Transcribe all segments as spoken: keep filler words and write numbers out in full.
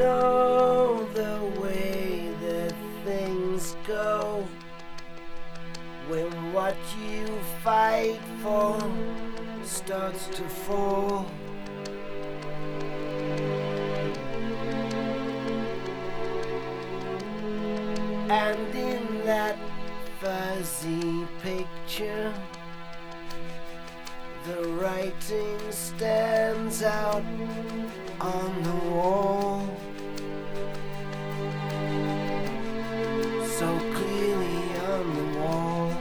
know the way that things go when what you fight for starts to fall. And in that fuzzy picture, the writing stands out on the wall so clearly on the wall.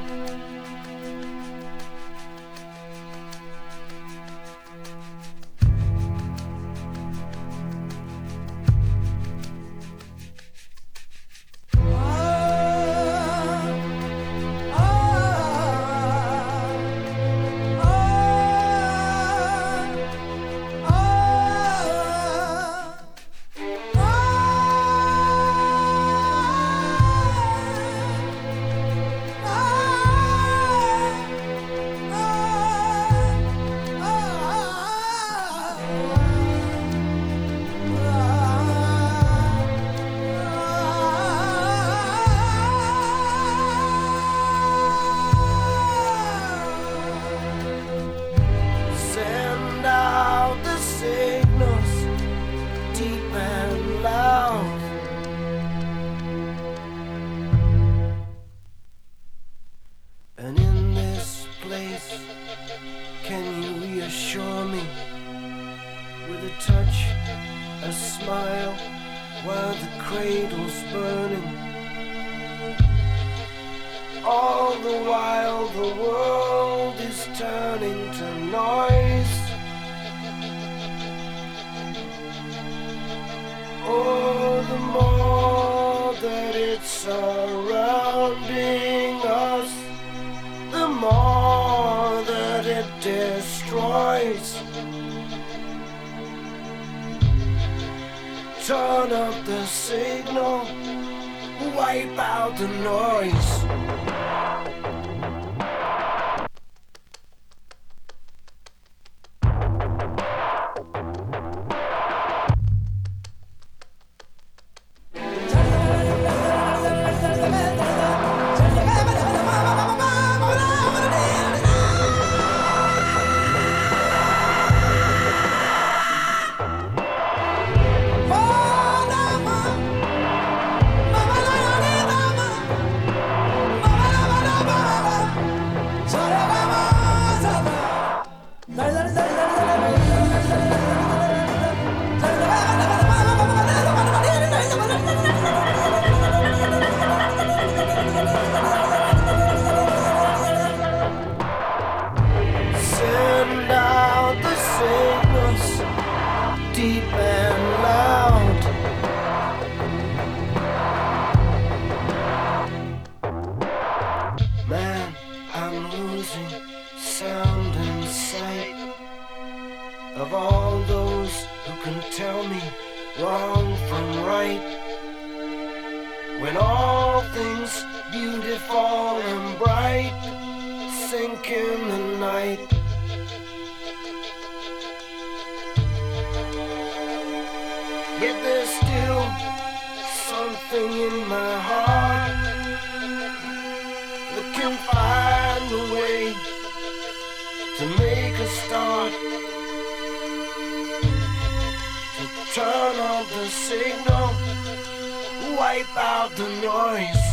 And in this place, can you reassure me with a touch, a smile, while the cradle's burning? All the while the world is turning to noise. Oh, the more that it's surrounding us, the more that it destroys. Turn up the signal, wipe out the noise. Send out the signals, deep and loud. Man, I'm losing sound and sight of all those who can tell me wrong from right. When all things beautiful and bright sink in the night. Yet there's still something in my heart that can find a way to make a start, to turn on the signal, wipe out the noise.